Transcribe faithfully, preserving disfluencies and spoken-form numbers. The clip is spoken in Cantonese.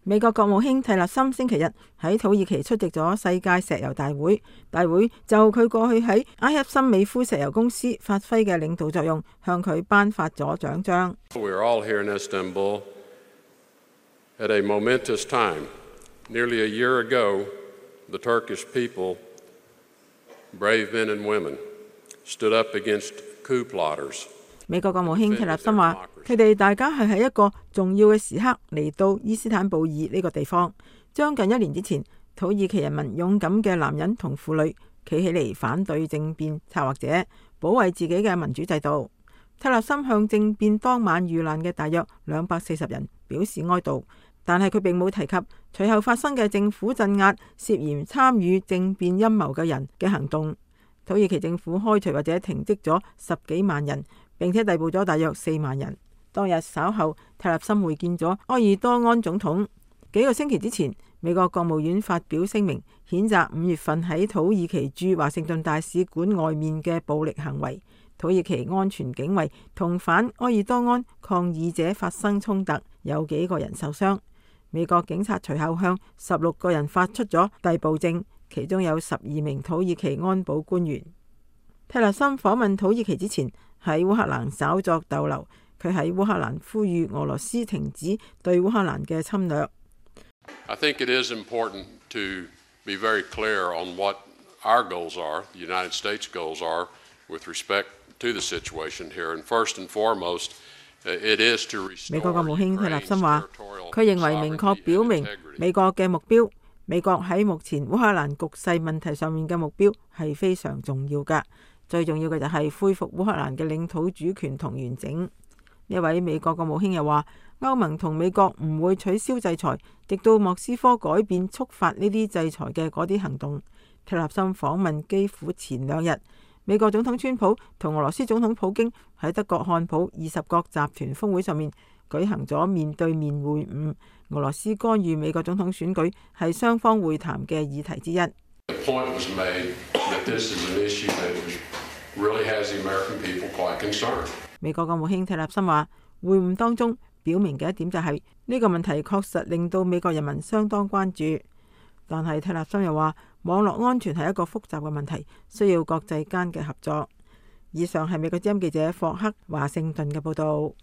美國國務卿蒂勒森星期日喺土耳其出席咗世界石油大會，大會就佢過去喺阿克森美孚石油公司發揮嘅領導作用，向佢頒發咗獎章。 We are all here in Istanbul at a momentous time. Nearly a year ago, the Turkish people, brave men and women, stood up against coup plotters. 美國國務卿蒂勒森話：佢哋大家係喺一個重要嘅時刻嚟到伊斯坦布爾呢個地方。將近一年之前，土耳其人民勇敢嘅男人同婦女企起嚟反對政變策劃者，保衛自己嘅民主制度。蒂勒森向政變當晚遇難嘅大約兩百四十人表示哀悼，但係佢並冇提及隨後發生嘅政府鎮壓涉嫌參與政變陰謀嘅人嘅行動。土耳其政府開除或者停職咗十幾萬人，並且逮捕咗大約四萬人。當日稍後，蒂勒森會見咗埃爾多安總統。幾個星期之前，美國國務院發表聲明，譴責五月份喺土耳其駐華盛頓大使館外面嘅暴力行為。土耳其安全警衛同反埃爾多安抗議者發生衝突，有幾個人受傷。美國警察隨後向十六個人發出咗逮捕證，其中有十二名土耳其安保官員。蒂勒森訪問土耳其之前喺烏克蘭稍作逗留，佢喺烏克蘭呼籲俄羅斯停止對烏克蘭嘅侵略。 I think it is important to be very clear on what our goals are, the United States goals are, with respect to the situation here. And first and foremost, it is to restore 美國國務卿蒂勒森話，佢認為明確 sovereignty 表 and 明 integrity. 美國嘅目標，美國喺目前烏克蘭局勢問題上面嘅目標係非常重要㗎。最重要嘅就係恢復烏克蘭嘅領土主權同完整。呢位美國國務卿又話，歐盟同美國唔會取消制裁，直到莫斯科改變觸發呢啲制裁嘅嗰啲行動。蒂勒森訪問基輔前兩日，美國總統川普同俄羅斯總統普京喺德國漢普二十國集團峰會上面舉行咗面對面會晤。俄羅斯干預美國總統選舉係雙方會談嘅議題之一。 Really has the American people quite concerned. 美國國務卿蒂勒森話，會晤當中表明嘅一點就係、是、呢、這個問題確實令到美國人民相當關注。但係蒂勒森又話，網絡安全係一個複雜嘅問題，需要國際間嘅合作。以上係美國之音記者霍克華盛頓嘅報道。